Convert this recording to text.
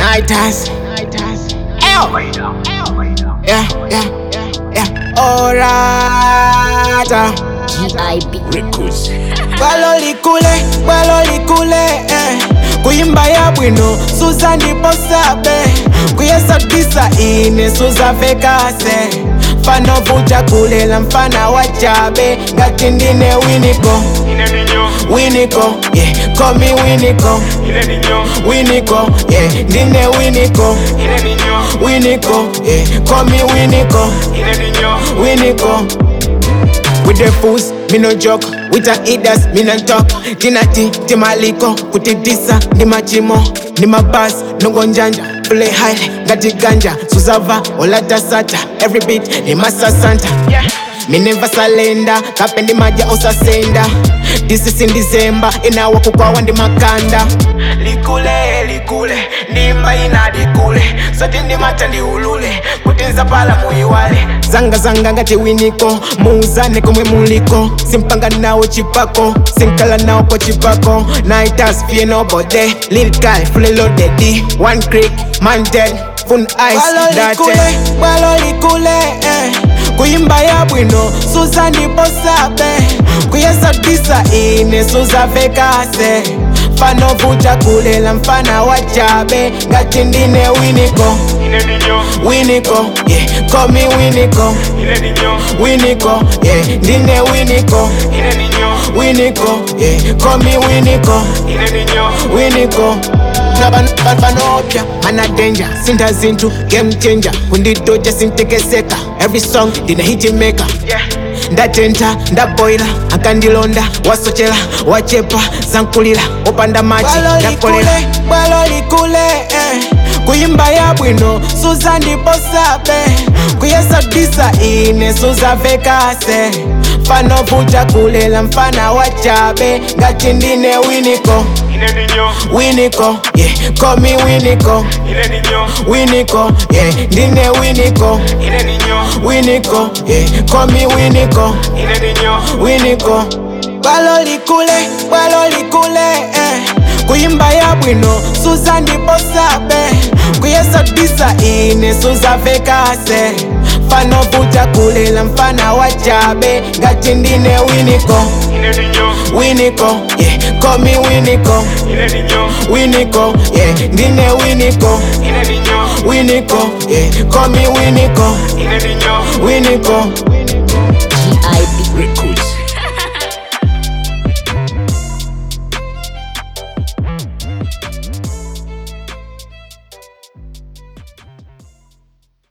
Nighters. Yeah. Alright. GIB Records. Bwalo likule, Kuyimba ya bwino, Suza ndipo sabe Kuyesa tisa ine, Suza vekase Fano vuja kulela mfana wachabe Ngati ndine winiko Winiko, yeah, call me Winiko Winiko, yeah, ndine Winiko Winiko, yeah, call me Winiko Winiko. With the fools, me no joke. With the eaters, me no talk. Tinati, timaliko, kutidisa, ni machimo, ni mabas, no gonjanja. Play high, gati ganja, Suzava, olata sata. Every beat, ni masa santa. Me never salenda, kapendi maja osa senda. This is in December, inawa kukwawa ndi makanda. Likule, ndimba ina dikule. Sote ndi mata ndi ulule, kutenza pala muiwale. Zanga ngati Winiko, muuzane kumwe muliko. Simpanga nao chipako, sinkala nao kwa chipako. Nighters fear nobody, Lil Kai fully loaded. One click, man dead, fun ice, Bwalo likule, Kuyimba ya bwino, Suza ndipo sabe Kuyesa tisa ine, Suza vekase Fano vuja kulela mfana wachabe Ngati ndine Winiko Winiko, yeah, call me Winiko Winiko, yeah, ndine Winiko Winiko, yeah, call me Winiko Winiko. Nabanopya, mana danger, sinta zintu, game changer. Kundidoja sintekeseka, every song dina hit maker. Ndatenta, ndaboila, akandilonda, wasochela, wachepa, zankulila, opanda machi, ndakolela. Bwalo likule, Kuyimba ya bwino, Suza ndipo sabe Kuyesa tisa ine, Suza vekase Fano vuja kulela mfana wachabe Ngati ndine Winiko Winiko, yeah, call me Winiko Winiko, yeah, ndine Winiko Winiko, yeah, call me Winiko Winiko. Bwalo likule, Kuyimba ya bwino, Suza ndipo sabe Kuyesa tisa ine, Suza vekase Fano vuja kulela mfana wachabe Ngati ndine Winiko Winiko, yeah, call me Winiko Winiko, yeah, ndine Winiko Winiko, yeah, call me Winiko Winiko.